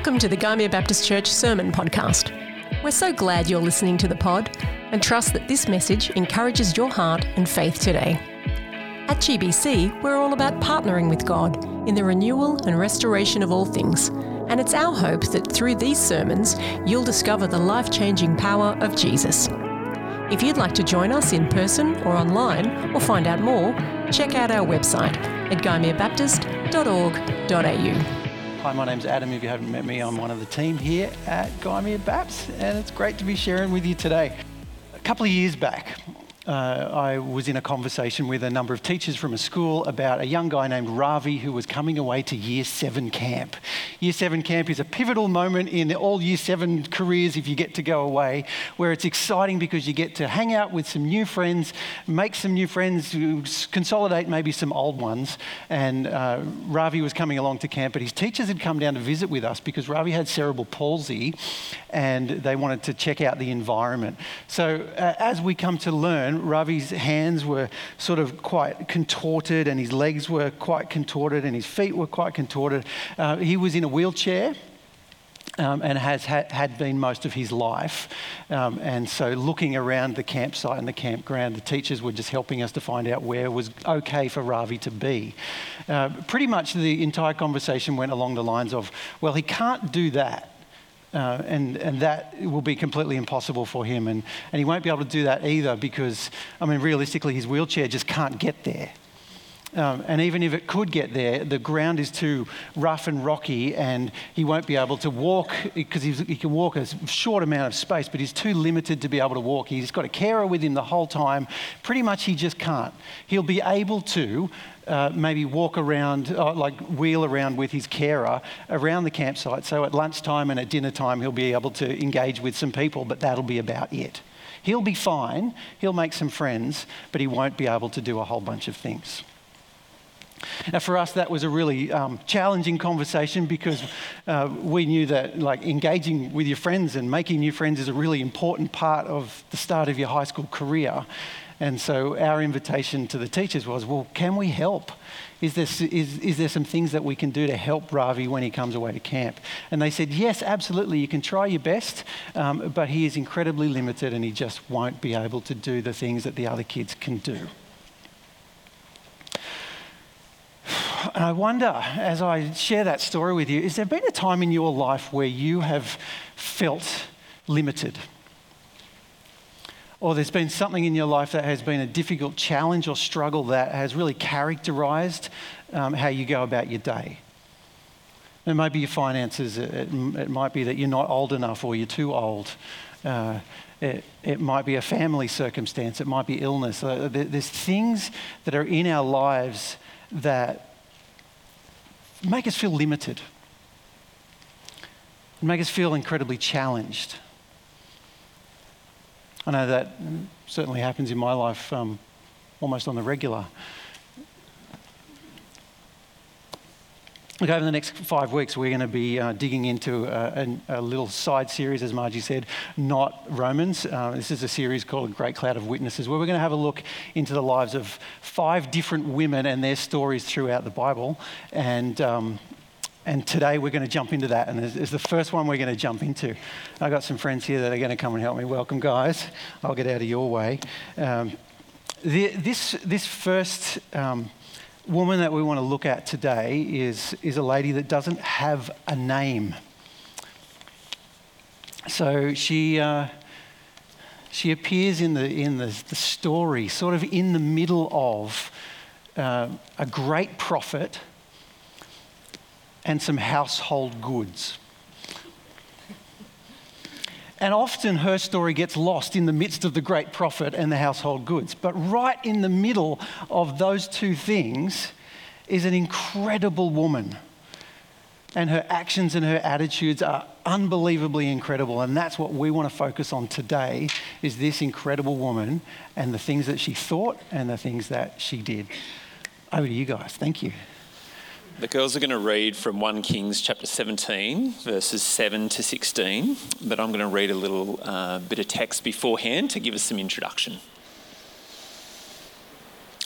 Welcome to the Gymea Baptist Church Sermon Podcast. We're so glad you're listening to the pod and trust that this message encourages your heart and faith today. At GBC, we're all about partnering with God in the renewal and restoration of all things, and it's our hope that through these sermons, you'll discover the life-changing power of Jesus. If you'd like to join us in person or online or find out more, check out our website at gymeabaptist.org.au. Hi, my name's Adam. If you haven't met me, I'm one of the team here at Gymea Baps, and it's great to be sharing with you today. A couple of years back, I was in a conversation with a number of teachers from a school about a young guy named Ravi who was coming away to Year 7 camp. Year 7 camp is a pivotal moment in all Year 7 careers if you get to go away, where it's exciting because you get to hang out with some new friends, make some new friends, consolidate maybe some old ones. And Ravi was coming along to camp, but his teachers had come down to visit with us because Ravi had cerebral palsy and they wanted to check out the environment. So as we come to learn, Ravi's hands were sort of quite contorted and his legs were quite contorted and his feet were quite contorted. He was in a wheelchair and had been most of his life. And so looking around the campsite and the campground, the teachers were just helping us to find out where was okay for Ravi to be. Pretty much the entire conversation went along the lines of, well, he can't do that. And that will be completely impossible for him. And he won't be able to do that either because, I mean, realistically, his wheelchair just can't get there. And even if it could get there, the ground is too rough and rocky and he won't be able to walk because he can walk a short amount of space, but he's too limited to be able to walk. He's got a carer with him the whole time. Pretty much he just can't. He'll be able to maybe walk around, wheel around with his carer around the campsite. So at lunchtime and at dinner time, he'll be able to engage with some people, but that'll be about it. He'll be fine. He'll make some friends, but he won't be able to do a whole bunch of things. Now, for us, that was a really challenging conversation because we knew that engaging with your friends and making new friends is a really important part of the start of your high school career. And so our invitation to the teachers was, well, can we help? Is there some things that we can do to help Ravi when he comes away to camp? And they said, yes, absolutely, you can try your best, but he is incredibly limited and he just won't be able to do the things that the other kids can do. And I wonder, as I share that story with you, has there been a time in your life where you have felt limited? Or there's been something in your life that has been a difficult challenge or struggle that has really characterized how you go about your day? It might be your finances. It might be that you're not old enough or you're too old. It might be a family circumstance. It might be illness. There's things that are in our lives that make us feel limited, make us feel incredibly challenged. I know that certainly happens in my life almost on the regular. Look, over the next 5 weeks, we're going to be digging into a little side series, as Margie said, not Romans. This is a series called A Great Cloud of Witnesses, where we're going to have a look into the lives of 5 different women and their stories throughout the Bible. And today we're going to jump into that, and it's the first one we're going to jump into. I've got some friends here that are going to come and help me. Welcome, guys. I'll get out of your way. This first woman that we want to look at today is a lady that doesn't have a name. So she appears in the story, sort of in the middle of a great prophet and some household goods. And often her story gets lost in the midst of the great prophet and the household goods. But right in the middle of those two things is an incredible woman. And her actions and her attitudes are unbelievably incredible. And that's what we want to focus on today, is this incredible woman and the things that she thought and the things that she did. Over to you guys. Thank you. The girls are going to read from 1 Kings chapter 17, verses 7 to 16, but I'm going to read a little bit of text beforehand to give us some introduction.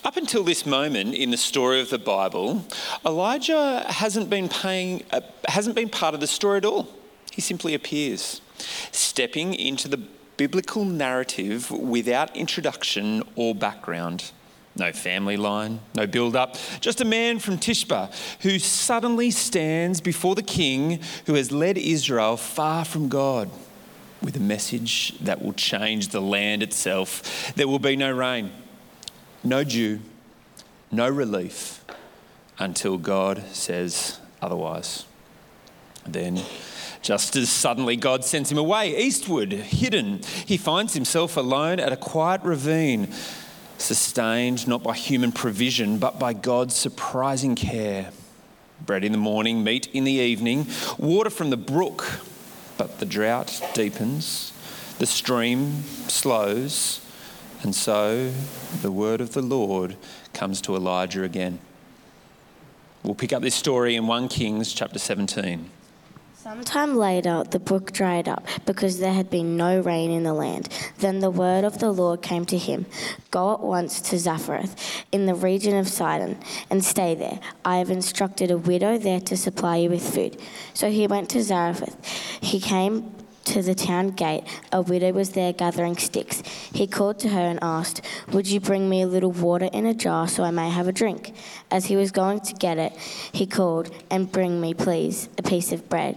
Up until this moment in the story of the Bible, Elijah hasn't been part of the story at all. He simply appears, stepping into the biblical narrative without introduction or background. No family line, no build-up, just a man from Tishba who suddenly stands before the king who has led Israel far from God with a message that will change the land itself. There will be no rain, no dew, no relief until God says otherwise. Then, just as suddenly God sends him away, eastward, hidden, he finds himself alone at a quiet ravine, sustained not by human provision, but by God's surprising care. Bread in the morning, meat in the evening, water from the brook, but the drought deepens, the stream slows, and so the word of the Lord comes to Elijah again. We'll pick up this story in 1 Kings chapter 17. Sometime later, the brook dried up because there had been no rain in the land. Then the word of the Lord came to him, "Go at once to Zarephath in the region of Sidon and stay there. I have instructed a widow there to supply you with food." So he went to Zarephath. He came to the town gate. A widow was there gathering sticks. He called to her and asked, "Would you bring me a little water in a jar so I may have a drink?" As he was going to get it, he called, "And bring me, please, a piece of bread."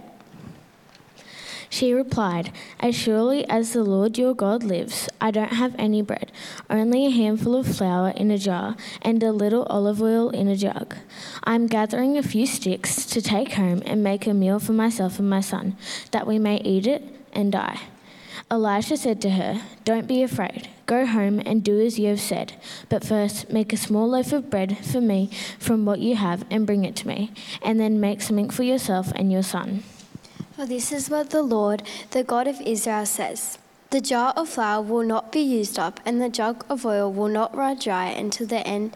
She replied, "As surely as the Lord your God lives, I don't have any bread, only a handful of flour in a jar and a little olive oil in a jug. I'm gathering a few sticks to take home and make a meal for myself and my son, that we may eat it and die." Elisha said to her, "Don't be afraid. Go home and do as you have said. But first, make a small loaf of bread for me from what you have and bring it to me, and then make something for yourself and your son." For this is what the Lord, the God of Israel, says. The jar of flour will not be used up, and the jug of oil will not run dry until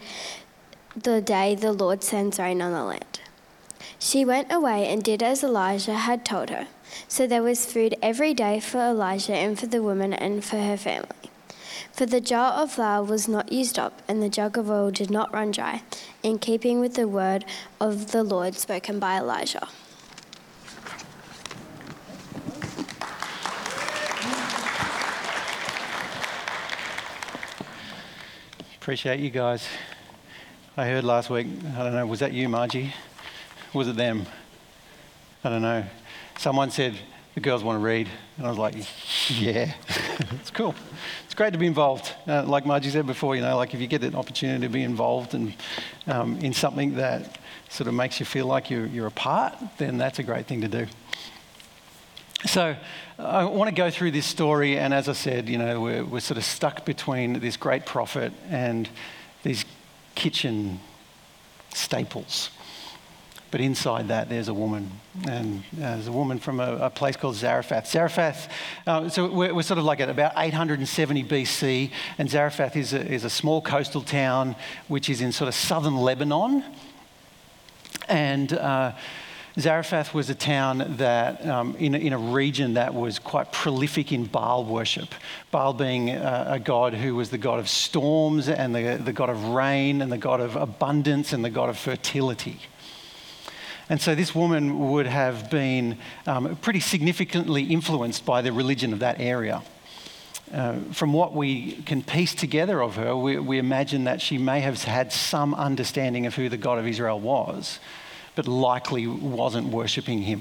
the day the Lord sends rain on the land. She went away and did as Elijah had told her. So there was food every day for Elijah and for the woman and for her family. For the jar of flour was not used up, and the jug of oil did not run dry, in keeping with the word of the Lord spoken by Elijah. Appreciate you guys. I heard last week, I don't know, was that you, Margie? Was it them? I don't know. Someone said, the girls want to read. And I was like, yeah, it's cool. It's great to be involved. Like Margie said before, like if you get an opportunity to be involved and in something that sort of makes you feel like you're a part, then that's a great thing to do. So I want to go through this story, and as I said, we're sort of stuck between this great prophet and these kitchen staples. But inside that, there's a woman, and there's a woman from a place called Zarephath. Zarephath, so we're sort of like at about 870 BC, and Zarephath is a small coastal town which is in sort of southern Lebanon, and Zarephath was a town that, in a region that was quite prolific in Baal worship. Baal being a god who was the god of storms and the god of rain and the god of abundance and the god of fertility. And so this woman would have been pretty significantly influenced by the religion of that area. From what we can piece together of her, we imagine that she may have had some understanding of who the God of Israel was, but likely wasn't worshipping him.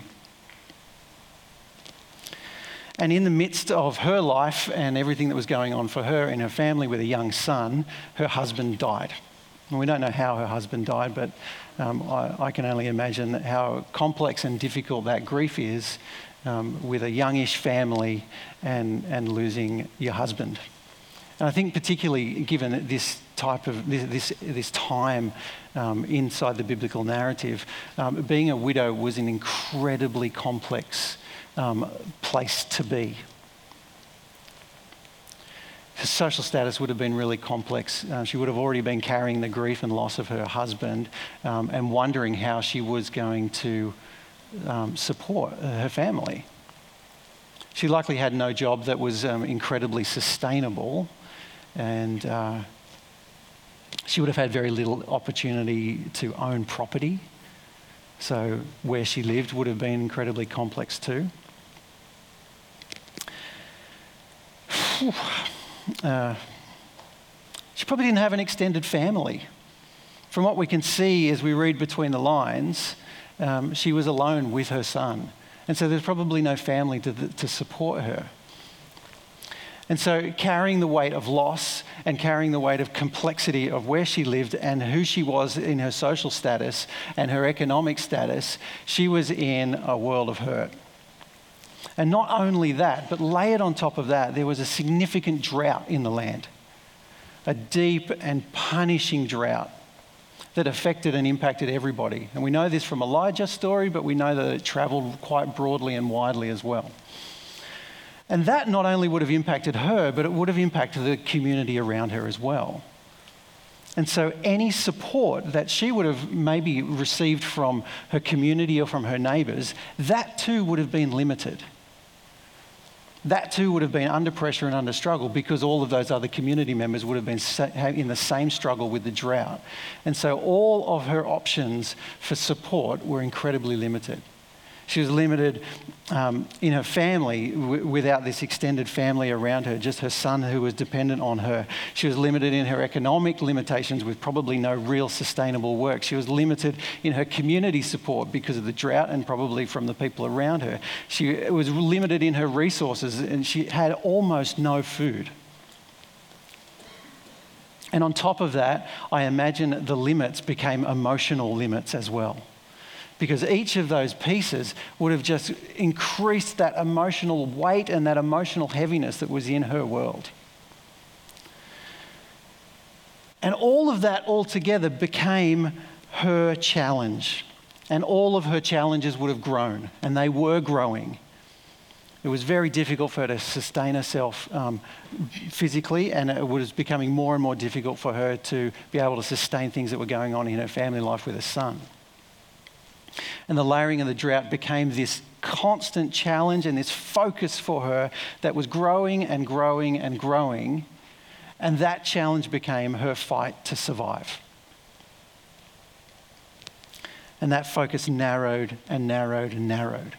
And in the midst of her life and everything that was going on for her and her family with a young son, her husband died. And we don't know how her husband died, but I can only imagine how complex and difficult that grief is with a youngish family and losing your husband. And I think particularly given this type of this time inside the biblical narrative, being a widow was an incredibly complex place to be. Her social status would have been really complex. She would have already been carrying the grief and loss of her husband and wondering how she was going to support her family. She likely had no job that was incredibly sustainable, and She would have had very little opportunity to own property. So where she lived would have been incredibly complex too. She probably didn't have an extended family. From what we can see as we read between the lines, she was alone with her son. And so there's probably no family to support her. And so carrying the weight of loss and carrying the weight of complexity of where she lived and who she was in her social status and her economic status, she was in a world of hurt. And not only that, but layered on top of that, there was a significant drought in the land. A deep and punishing drought that affected and impacted everybody. And we know this from Elijah's story, but we know that it travelled quite broadly and widely as well. And that not only would have impacted her, but it would have impacted the community around her as well. And so any support that she would have maybe received from her community or from her neighbours, that too would have been limited. That too would have been under pressure and under struggle because all of those other community members would have been in the same struggle with the drought. And so all of her options for support were incredibly limited. She was limited in her family without this extended family around her, just her son who was dependent on her. She was limited in her economic limitations with probably no real sustainable work. She was limited in her community support because of the drought and probably from the people around her. She was limited in her resources and she had almost no food. And on top of that, I imagine the limits became emotional limits as well. Because each of those pieces would have just increased that emotional weight and that emotional heaviness that was in her world. And all of that altogether became her challenge. And all of her challenges would have grown, and they were growing. It was very difficult for her to sustain herself physically, and it was becoming more and more difficult for her to be able to sustain things that were going on in her family life with her son. And the layering of the drought became this constant challenge and this focus for her that was growing and growing and growing. And that challenge became her fight to survive. And that focus narrowed and narrowed and narrowed.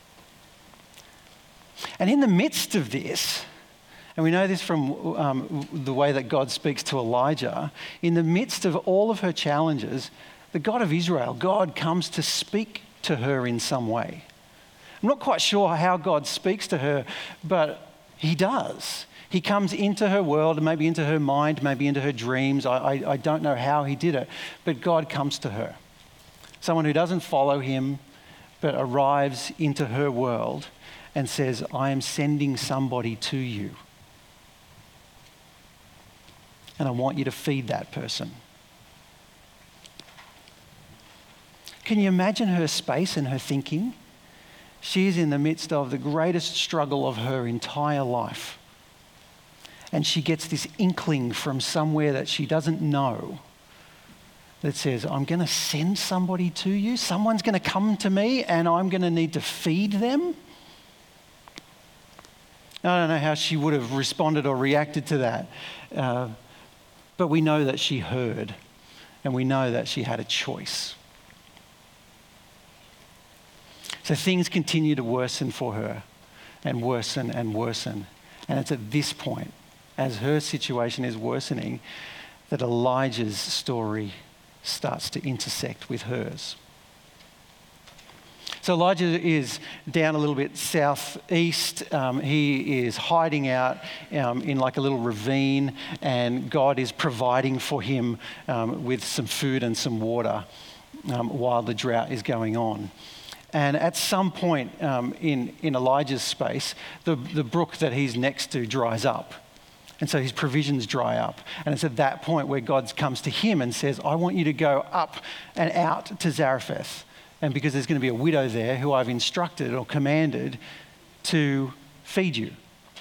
And in the midst of this, and we know this from the way that God speaks to Elijah, in the midst of all of her challenges, the God of Israel, God comes to speak to her in some way. I'm not quite sure how God speaks to her, but he does. He comes into her world, maybe into her mind, maybe into her dreams. I don't know how he did it, but God comes to her. Someone who doesn't follow him, but arrives into her world and says, I am sending somebody to you. And I want you to feed that person. Can you imagine her space and her thinking? She is in the midst of the greatest struggle of her entire life. And she gets this inkling from somewhere that she doesn't know that says, I'm going to send somebody to you. Someone's going to come to me and I'm going to need to feed them. I don't know how she would have responded or reacted to that. But we know that she heard and we know that she had a choice. So things continue to worsen for her and worsen and worsen. And it's at this point, as her situation is worsening, that Elijah's story starts to intersect with hers. So Elijah is down a little bit southeast. He is hiding out in like a little ravine, and God is providing for him with some food and some water while the drought is going on. And at some point in Elijah's space, the brook that he's next to dries up. And so his provisions dry up. And it's at that point where God comes to him and says, I want you to go up and out to Zarephath. And because there's going to be a widow there who I've instructed or commanded to feed you.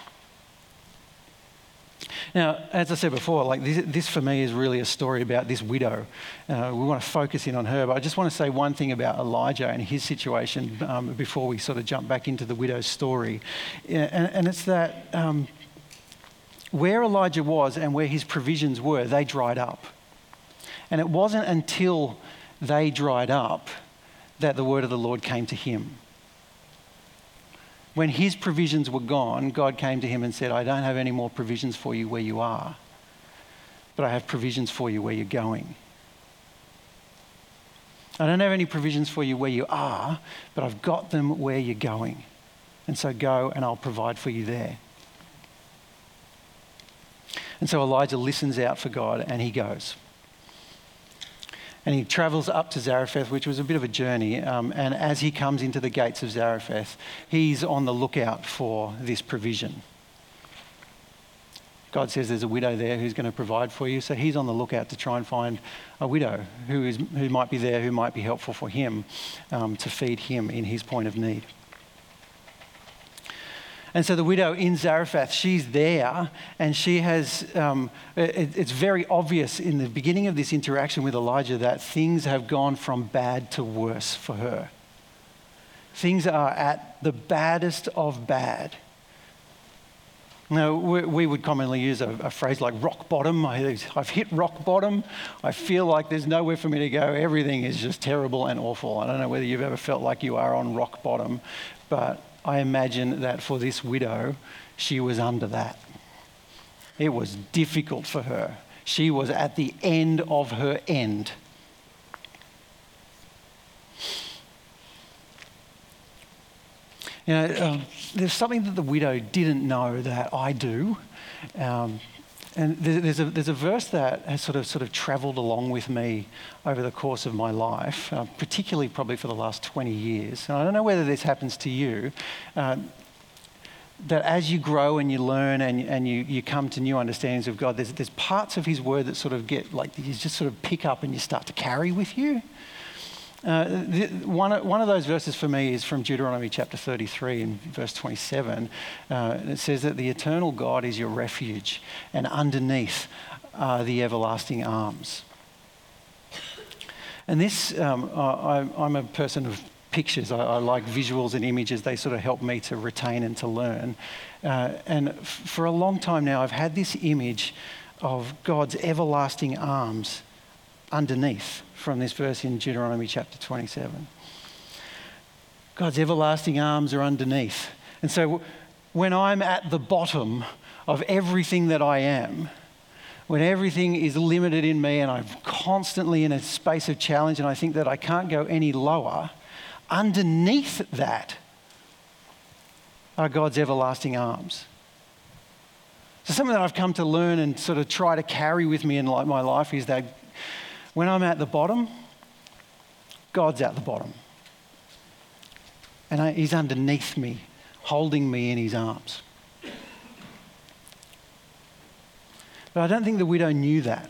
Now, as I said before, like this for me is really a story about this widow. We want to focus in on her, but I just want to say one thing about Elijah and his situation before we sort of jump back into the widow's story. And it's that where Elijah was and where his provisions were, they dried up. And it wasn't until they dried up that the word of the Lord came to him. When his provisions were gone, God came to him and said, I don't have any more provisions for you where you are, but I have provisions for you where you're going. I don't have any provisions for you where you are, but I've got them where you're going. And so go and I'll provide for you there. And so Elijah listens out for God and he goes. And he travels up to Zarephath, which was a bit of a journey. And as he comes into the gates of Zarephath, he's on the lookout for this provision. God says there's a widow there who's going to provide for you. So he's on the lookout to try and find a widow who might be there, who might be helpful for him to feed him in his point of need. And so the widow in Zarephath, she's there, and she has, it's very obvious in the beginning of this interaction with Elijah that things have gone from bad to worse for her. Things are at the baddest of bad. Now, we would commonly use a phrase like rock bottom. I've hit rock bottom. I feel like there's nowhere for me to go. Everything is just terrible and awful. I don't know whether you've ever felt like you are on rock bottom, but I imagine that for this widow, she was under that. It was difficult for her. She was at the end of her end. You know, there's something that the widow didn't know that I do. And there's a verse that has sort of travelled along with me over the course of my life, particularly probably for the last 20 years. And I don't know whether this happens to you, that as you grow and you learn and you come to new understandings of God, there's parts of his word that sort of get like you just sort of pick up and you start to carry with you. One of those verses for me is from Deuteronomy chapter 33 and verse 27. It says that the eternal God is your refuge, and underneath are the everlasting arms. And this, I'm a person of pictures. I like visuals and images. They sort of help me to retain and to learn. And for a long time now, I've had this image of God's everlasting arms underneath from this verse in Deuteronomy chapter 27. God's everlasting arms are underneath. And so when I'm at the bottom of everything that I am, when everything is limited in me and I'm constantly in a space of challenge and I think that I can't go any lower, underneath that are God's everlasting arms. So something that I've come to learn and sort of try to carry with me in my life is that when I'm at the bottom, God's at the bottom. And he's underneath me, holding me in his arms. But I don't think the widow knew that.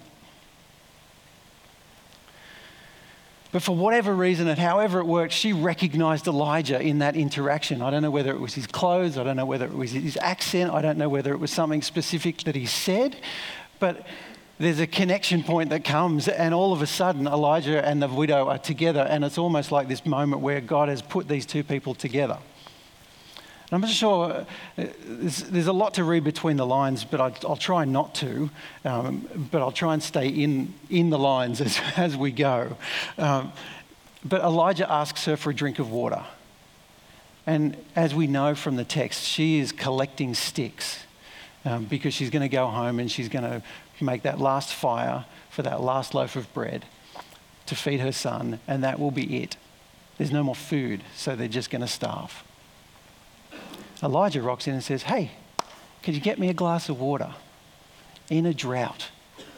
But for whatever reason and however it worked, she recognized Elijah in that interaction. I don't know whether it was his clothes, I don't know whether it was his accent, I don't know whether it was something specific that he said, but there's a connection point that comes, and all of a sudden Elijah and the widow are together, and it's almost like this moment where God has put these two people together. I'm not sure, there's a lot to read between the lines, but I'll try not to, but I'll try and stay in the lines as we go. But Elijah asks her for a drink of water. And as we know from the text, she is collecting sticks because she's going to go home and she's going to make that last fire for that last loaf of bread to feed her son, and that will be it. There's no more food, so they're just going to starve. Elijah rocks in and says, "Hey, could you get me a glass of water in a drought?"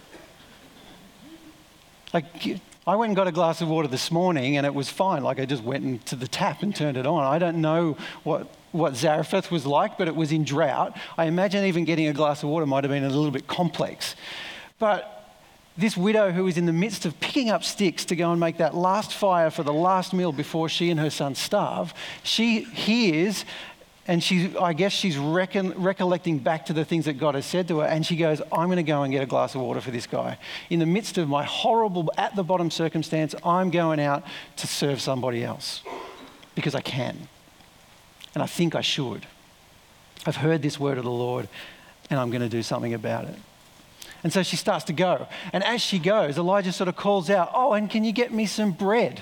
Like, I went and got a glass of water this morning and it was fine. Like, I just went into the tap and turned it on. I don't know what Zarephath was like, but it was in drought. I imagine even getting a glass of water might have been a little bit complex. But this widow who is in the midst of picking up sticks to go and make that last fire for the last meal before she and her son starve, she hears, and I guess she's recollecting back to the things that God has said to her, and she goes, "I'm going to go and get a glass of water for this guy. In the midst of my horrible, at the bottom circumstance, I'm going out to serve somebody else because I can. And I think I should. I've heard this word of the Lord, and I'm going to do something about it." And so she starts to go. And as she goes, Elijah sort of calls out, "Oh, and can you get me some bread?"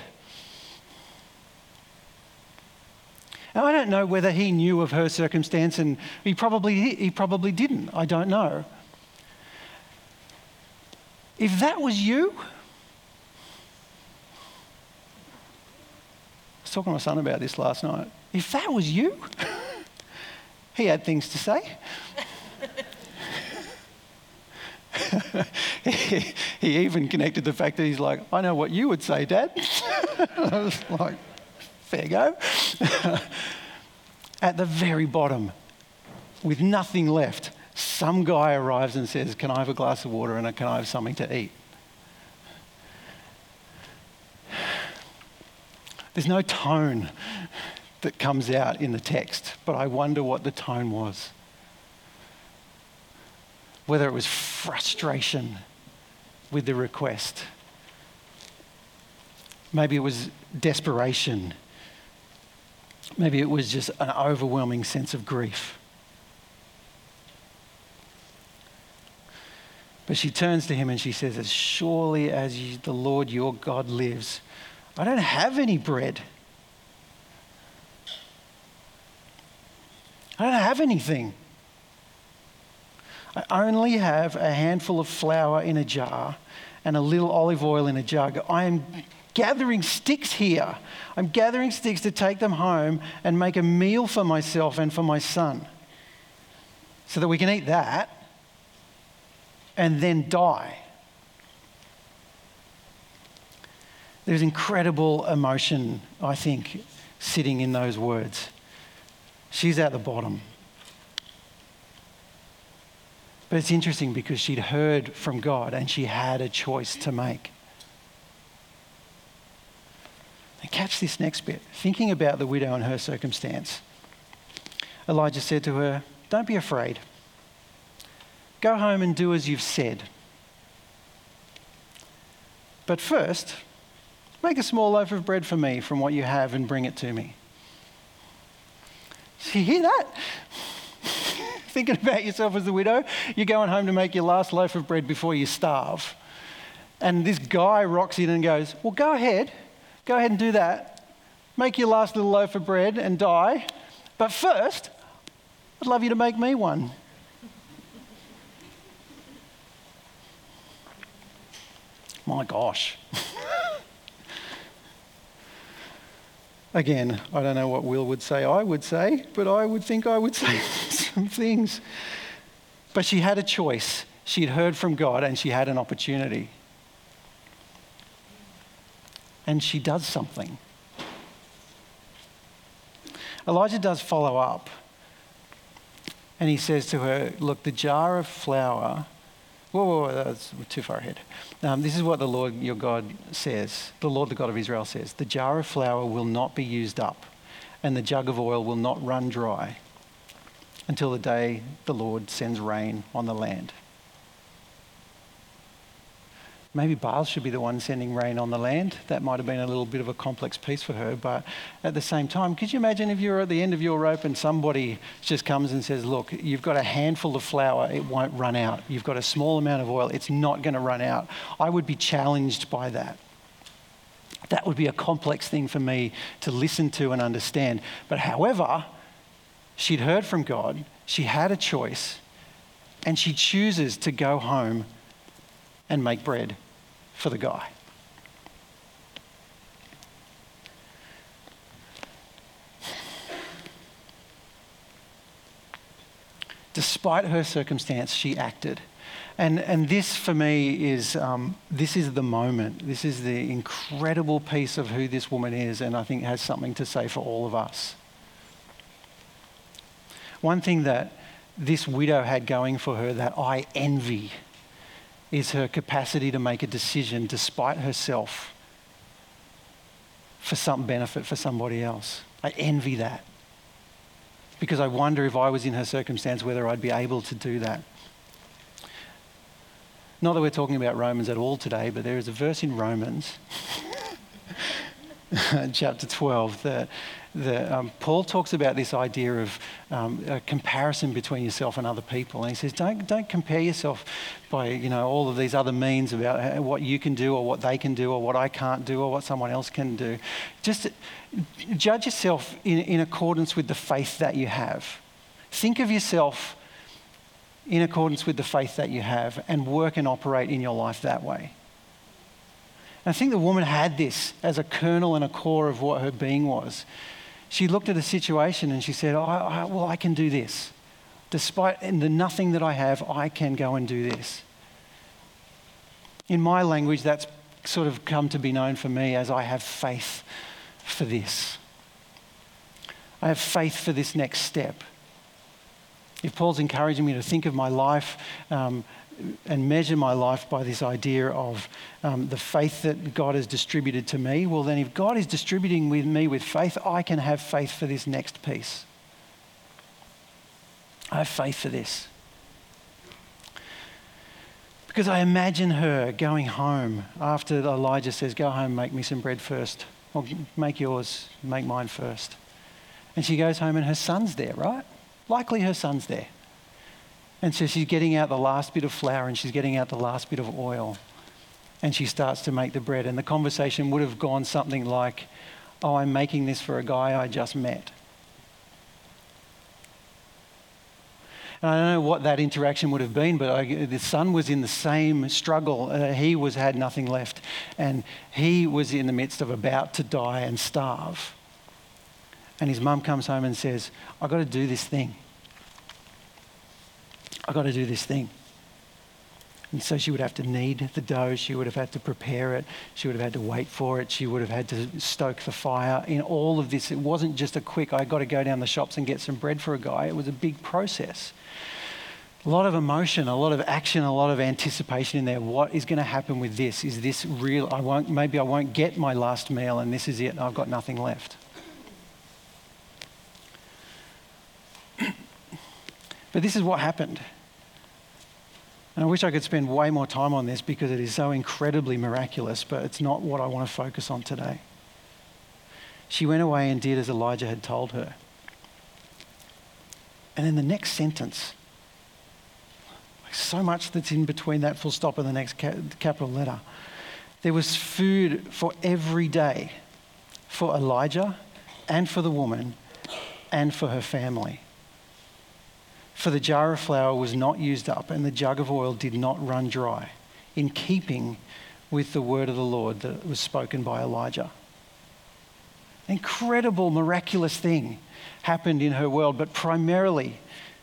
Now, I don't know whether he knew of her circumstance, and he probably didn't. I don't know. If that was you, I was talking to my son about this last night. If that was you, he had things to say. He even connected the fact that he's like, "I know what you would say, Dad." I was like, fair go. At the very bottom, with nothing left, some guy arrives and says, "Can I have a glass of water and can I have something to eat?" There's no tone that comes out in the text, but I wonder what the tone was. Whether it was frustration with the request. Maybe it was desperation. Maybe it was just an overwhelming sense of grief. But she turns to him and she says, "As surely as the Lord your God lives, I don't have any bread. I don't have anything. I only have a handful of flour in a jar and a little olive oil in a jug. I am gathering sticks here. I'm gathering sticks to take them home and make a meal for myself and for my son so that we can eat that and then die." There's incredible emotion, I think, sitting in those words. She's at the bottom. But it's interesting because she'd heard from God and she had a choice to make. And catch this next bit. Thinking about the widow and her circumstance, Elijah said to her, "Don't be afraid. Go home and do as you've said. But first, make a small loaf of bread for me from what you have and bring it to me." Do you hear that? Thinking about yourself as the widow, you're going home to make your last loaf of bread before you starve. And this guy rocks in and goes, "Well, go ahead and do that. Make your last little loaf of bread and die. But first, I'd love you to make me one." My gosh. Again, I don't know what Will would say I would say, but I would think I would say some things. But she had a choice. She'd heard from God and she had an opportunity. And she does something. Elijah does follow up. And he says to her, "Look, the jar of flour..." Whoa, that's too far ahead. This is what the Lord your God says. The Lord, the God of Israel says, "The jar of flour will not be used up, and the jug of oil will not run dry until the day the Lord sends rain on the land." Maybe Baal should be the one sending rain on the land. That might have been a little bit of a complex piece for her, but at the same time, could you imagine if you're at the end of your rope and somebody just comes and says, "Look, you've got a handful of flour, it won't run out. You've got a small amount of oil, it's not going to run out." I would be challenged by that. That would be a complex thing for me to listen to and understand. But however, she'd heard from God, she had a choice, and she chooses to go home and make bread for the guy. Despite her circumstance, she acted. And this for me is, this is the moment. This is the incredible piece of who this woman is, and I think has something to say for all of us. One thing that this widow had going for her that I envy is her capacity to make a decision despite herself for some benefit for somebody else. I envy that. Because I wonder if I was in her circumstance whether I'd be able to do that. Not that we're talking about Romans at all today, but there is a verse in Romans, chapter 12, that Paul talks about this idea of a comparison between yourself and other people. And he says, don't compare yourself by, all of these other means about what you can do or what they can do or what I can't do or what someone else can do. Just judge yourself in accordance with the faith that you have. Think of yourself in accordance with the faith that you have and work and operate in your life that way. And I think the woman had this as a kernel and a core of what her being was. She looked at a situation and she said, I can do this. Despite the nothing that I have, I can go and do this. In my language, that's sort of come to be known for me as I have faith for this. I have faith for this next step. If Paul's encouraging me to think of my life and measure my life by this idea of the faith that God has distributed to me, well then if God is distributing me with faith, I can have faith for this next piece. I have faith for this. Because I imagine her going home after Elijah says, go home, make me some bread first. Or make yours, make mine first. And she goes home and her son's there, right? Likely her son's there. And so she's getting out the last bit of flour and she's getting out the last bit of oil. And she starts to make the bread. And the conversation would have gone something like, oh, I'm making this for a guy I just met. And I don't know what that interaction would have been, but the son was in the same struggle. He had nothing left. And he was in the midst of about to die and starve. And his mum comes home and says, I've got to do this thing. I've got to do this thing. And so she would have to knead the dough. She would have had to prepare it. She would have had to wait for it. She would have had to stoke the fire. In all of this, it wasn't just a quick, I got to go down the shops and get some bread for a guy. It was a big process. A lot of emotion, a lot of action, a lot of anticipation in there. What is going to happen with this? Is this real? Maybe I won't get my last meal and this is it. I've got nothing left. But this is what happened. And I wish I could spend way more time on this because it is so incredibly miraculous, but it's not what I want to focus on today. She went away and did as Elijah had told her. And in the next sentence, so much that's in between that full stop and the next capital letter, there was food for every day for Elijah and for the woman and for her family. For the jar of flour was not used up and the jug of oil did not run dry, in keeping with the word of the Lord that was spoken by Elijah. An incredible, miraculous thing happened in her world, but primarily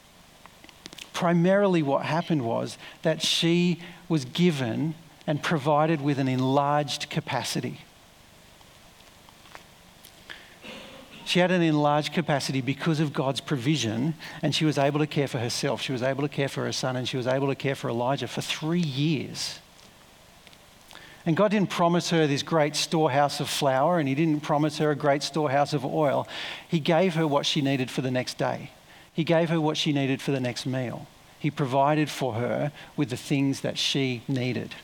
what happened was that she was given and provided with an enlarged capacity. She had an enlarged capacity because of God's provision, and she was able to care for herself. She was able to care for her son, and she was able to care for Elijah for 3 years. And God didn't promise her this great storehouse of flour, and he didn't promise her a great storehouse of oil. He gave her what she needed for the next day. He gave her what she needed for the next meal. He provided for her with the things that she needed.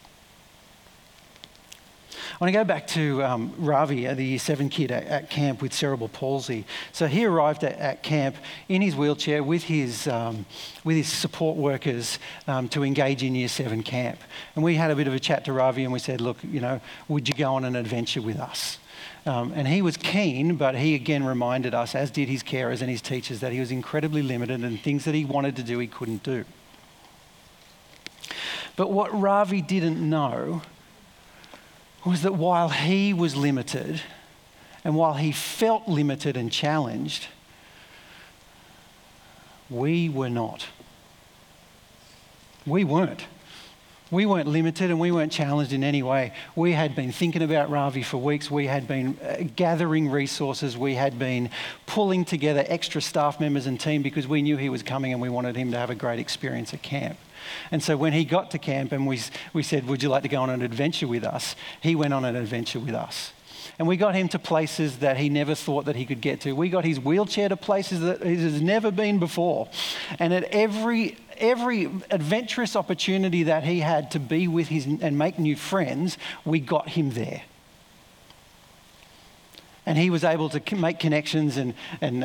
I want to go back to Ravi, the Year 7 kid at camp with cerebral palsy. So he arrived at camp in his wheelchair with his support workers to engage in Year 7 camp. And we had a bit of a chat to Ravi and we said, look, would you go on an adventure with us? And he was keen, but he again reminded us, as did his carers and his teachers, that he was incredibly limited and things that he wanted to do, he couldn't do. But what Ravi didn't know was that while he was limited and while he felt limited and challenged, we were not. We weren't. We weren't limited and we weren't challenged in any way. We had been thinking about Ravi for weeks. We had been gathering resources. We had been pulling together extra staff members and team because we knew he was coming and we wanted him to have a great experience at camp. And so when he got to camp and we said, would you like to go on an adventure with us? He went on an adventure with us. And we got him to places that he never thought that he could get to. We got his wheelchair to places that he has never been before. And at every adventurous opportunity that he had to be with and make new friends, we got him there. And he was able to make connections and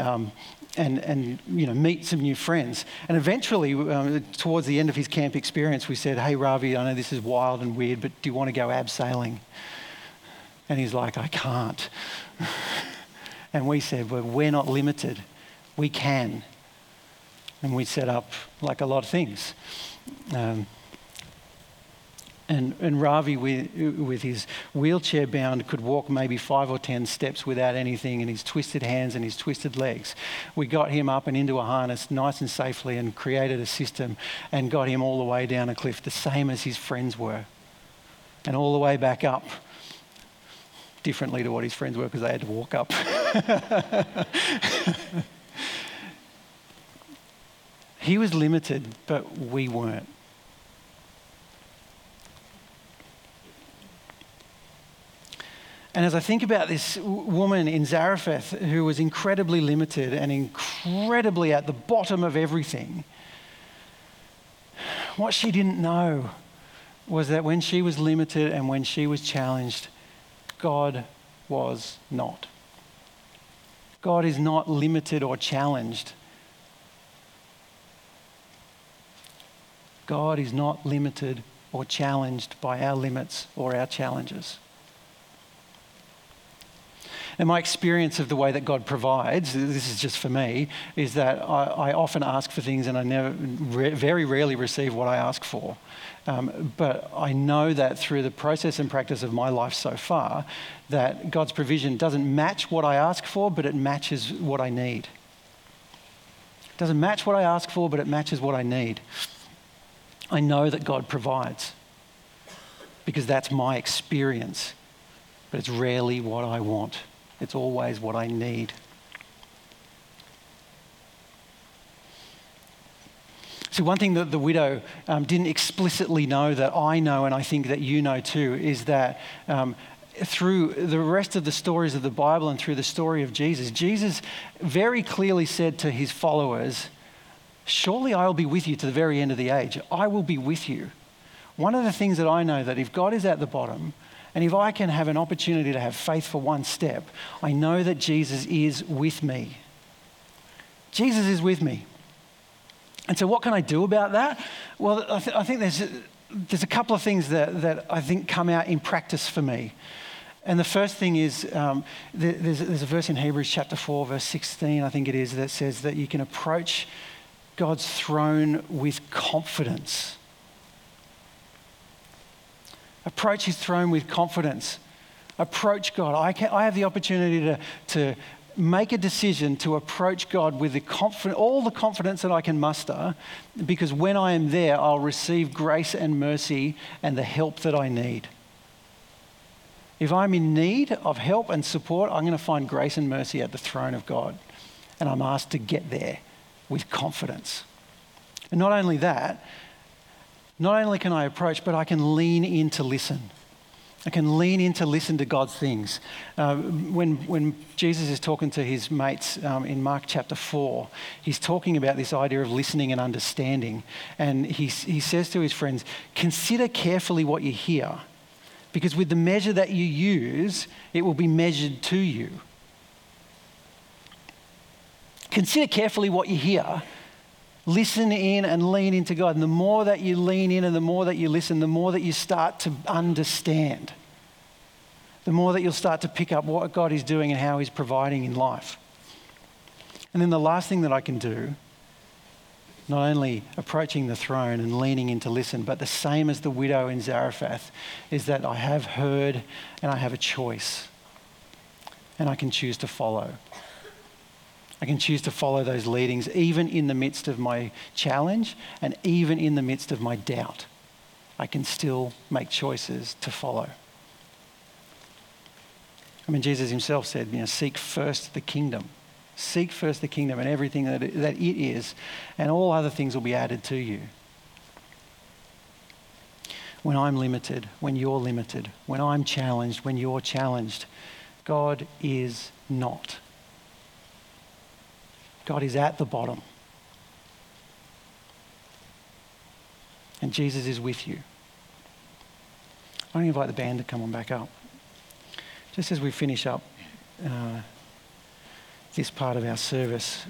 meet some new friends. And eventually, towards the end of his camp experience, we said, "Hey, Ravi, I know this is wild and weird, but do you want to go abseiling?" And he's like, "I can't." And we said, "Well, we're not limited. We can." And we set up like a lot of things. And Ravi, with his wheelchair bound, could walk maybe 5 or 10 steps without anything, and his twisted hands and his twisted legs. We got him up and into a harness nice and safely and created a system and got him all the way down a cliff, the same as his friends were. And all the way back up, differently to what his friends were because they had to walk up. He was limited, but we weren't. And as I think about this woman in Zarephath who was incredibly limited and incredibly at the bottom of everything, what she didn't know was that when she was limited and when she was challenged, God was not. God is not limited or challenged. God is not limited or challenged by our limits or our challenges. And my experience of the way that God provides, this is just for me, is that I often ask for things and I very rarely receive what I ask for. But I know that through the process and practice of my life so far, that God's provision doesn't match what I ask for, but it matches what I need. It doesn't match what I ask for, but it matches what I need. I know that God provides because that's my experience, but it's rarely what I want. It's always what I need. So one thing that the widow didn't explicitly know that I know, and I think that you know too, is that through the rest of the stories of the Bible and through the story of Jesus, Jesus very clearly said to his followers, "Surely I will be with you to the very end of the age. I will be with you." One of the things that I know that if God is at the bottom, and if I can have an opportunity to have faith for one step, I know that Jesus is with me. Jesus is with me. And so what can I do about that? Well, I think there's a couple of things that I think come out in practice for me. And the first thing is, there's a verse in Hebrews chapter 4, verse 16, I think it is, that says that you can approach God's throne with confidence. Approach his throne with confidence. Approach God. I have the opportunity to make a decision to approach God with all the confidence that I can muster, because when I am there, I'll receive grace and mercy and the help that I need. If I'm in need of help and support, I'm going to find grace and mercy at the throne of God. And I'm asked to get there with confidence. And not only that, not only can I approach, but I can lean in to listen. I can lean in to listen to God's things. When Jesus is talking to his mates in Mark chapter 4, he's talking about this idea of listening and understanding. And he says to his friends, "Consider carefully what you hear, because with the measure that you use, it will be measured to you." Consider carefully what you hear. Listen in and lean into God. And the more that you lean in and the more that you listen, the more that you start to understand. The more that you'll start to pick up what God is doing and how he's providing in life. And then the last thing that I can do, not only approaching the throne and leaning in to listen, but the same as the widow in Zarephath, is that I have heard and I have a choice. And I can choose to follow. I can choose to follow those leadings even in the midst of my challenge and even in the midst of my doubt. I can still make choices to follow. I mean, Jesus himself said, seek first the kingdom. Seek first the kingdom and everything that it is, and all other things will be added to you. When I'm limited, when you're limited, when I'm challenged, when you're challenged, God is not. God is at the bottom. And Jesus is with you. I want to invite the band to come on back up. Just as we finish up, this part of our service.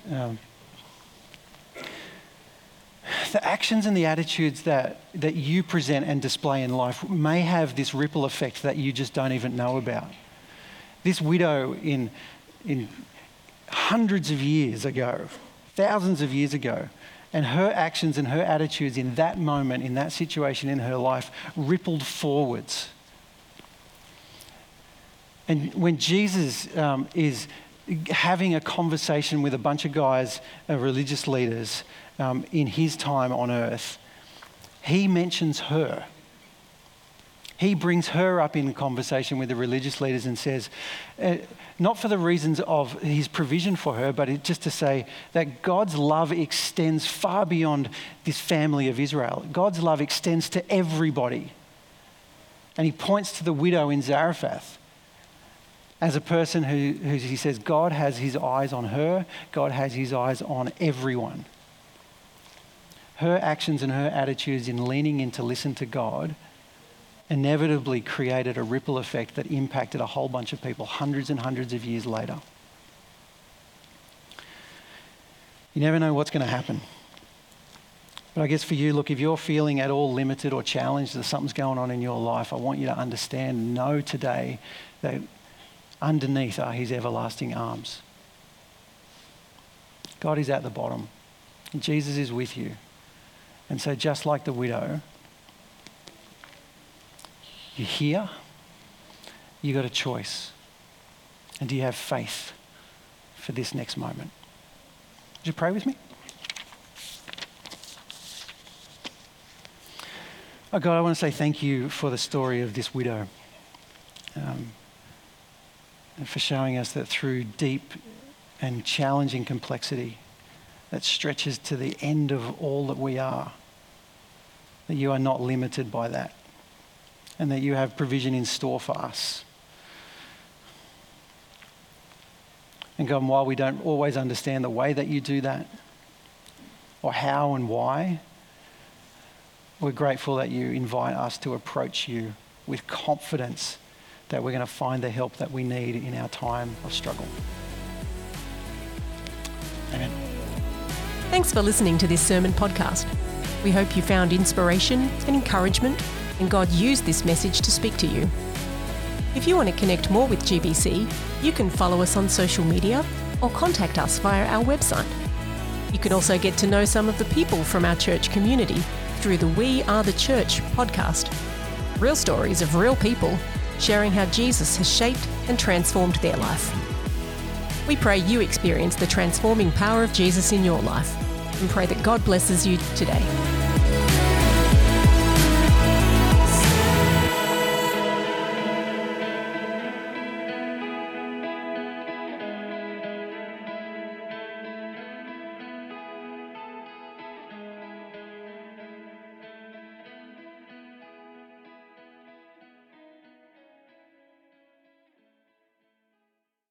The actions and the attitudes that you present and display in life may have this ripple effect that you just don't even know about. This widow in hundreds of years ago, thousands of years ago, and her actions and her attitudes in that moment, in that situation in her life, rippled forwards. And when Jesus is having a conversation with a bunch of guys, religious leaders, in his time on earth, he mentions her. He brings her up in conversation with the religious leaders and says, not for the reasons of his provision for her, but just to say that God's love extends far beyond this family of Israel. God's love extends to everybody. And he points to the widow in Zarephath as a person who he says, God has his eyes on her, God has his eyes on everyone. Her actions and her attitudes in leaning in to listen to God inevitably created a ripple effect that impacted a whole bunch of people hundreds and hundreds of years later. You never know what's going to happen. But I guess for you, look, if you're feeling at all limited or challenged that something's going on in your life, I want you to understand and know today that underneath are his everlasting arms. God is at the bottom. Jesus is with you. And so just like the widow, you're here, you got a choice. And do you have faith for this next moment? Would you pray with me? Oh God, I want to say thank you for the story of this widow. And for showing us that through deep and challenging complexity that stretches to the end of all that we are, that you are not limited by that, and that you have provision in store for us. And God, while we don't always understand the way that you do that, or how and why, we're grateful that you invite us to approach you with confidence that we're going to find the help that we need in our time of struggle. Amen. Thanks for listening to this sermon podcast. We hope you found inspiration and encouragement, and God used this message to speak to you. If you want to connect more with GBC, you can follow us on social media or contact us via our website. You can also get to know some of the people from our church community through the We Are the Church podcast. Real stories of real people sharing how Jesus has shaped and transformed their life. We pray you experience the transforming power of Jesus in your life and pray that God blesses you today.